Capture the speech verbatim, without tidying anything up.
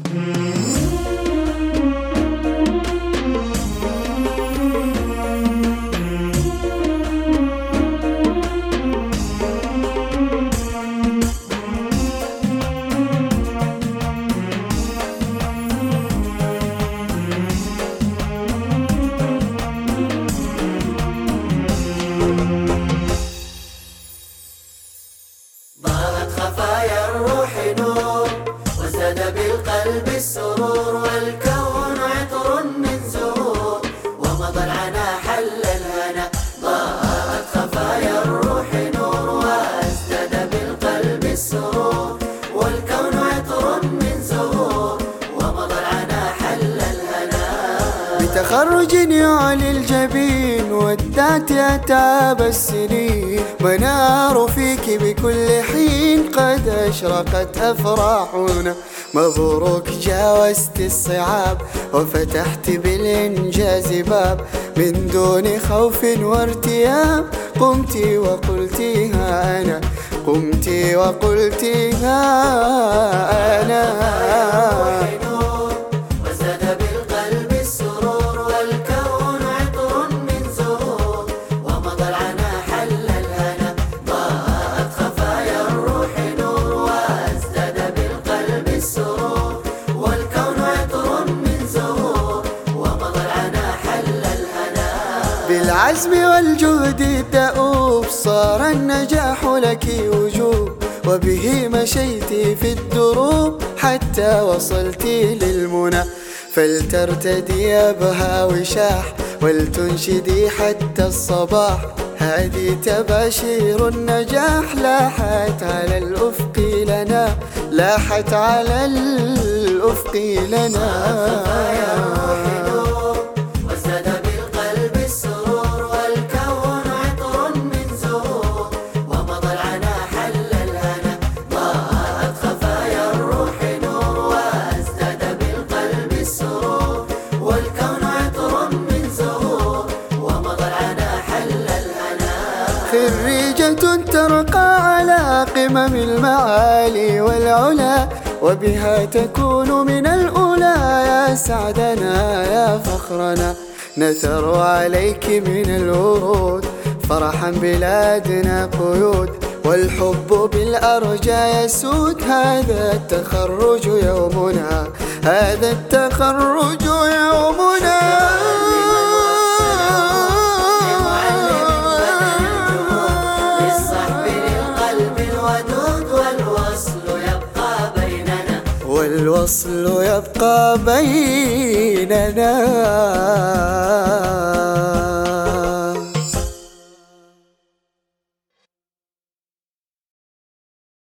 ضاءت خفايا الروح نور، وزاد بالقلب السرور، والكون عطر من زهور، ومضى العنا حل الهنا. ضاءت خفايا الروح نور، وازداد بالقلب السرور، والكون عطر من زهور، ومضى العنا حل الهنا. بتخرج يعلي الجبين، ودعت أتعاب السنين، منار فيك بكل حين، قد أشرقت أفراحنا. مبروك جاوزت الصعاب، وفتحت بالإنجاز باب، من دون خوف وارتياب. قمت وقلتها أنا، قمت وقلتها أنا. بالعزم والجهد الدؤوب، صار النجاح لك وجوب، وبه مشيت في الدروب، حتى وصلت للمنى. فلترتدي أبهى وشاح، ولتنشدي حتى الصباح، هذه تباشير النجاح، لاحت على الأفق لنا، لاحت على الأفق لنا. خريجة ترقى على قمم المعالي والعلا، وبها تكون من الأولى. يا سعدنا يا فخرنا، نثر عليك من الورود، فرحا بلادنا قيود، والحب بالأرجى يسود. هذا التخرج يومنا، هذا التخرج يومنا. والوصل يبقى بيننا.